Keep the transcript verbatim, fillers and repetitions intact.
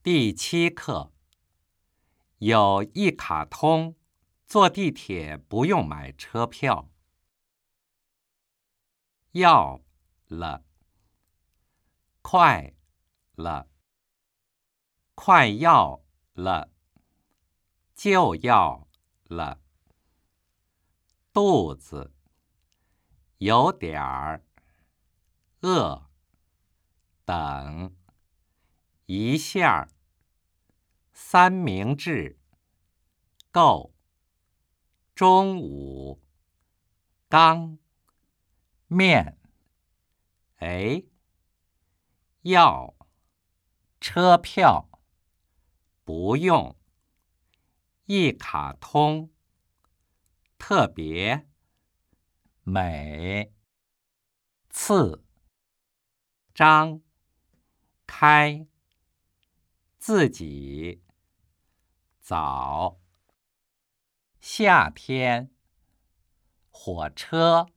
第七课，有一卡通，坐地铁不用买车票。要了，快了，快要了，就要了。肚子有点儿饿，等一下，三明治够，中午刚面，哎，要车票不用，一卡通特别美，次张开自己早夏天火车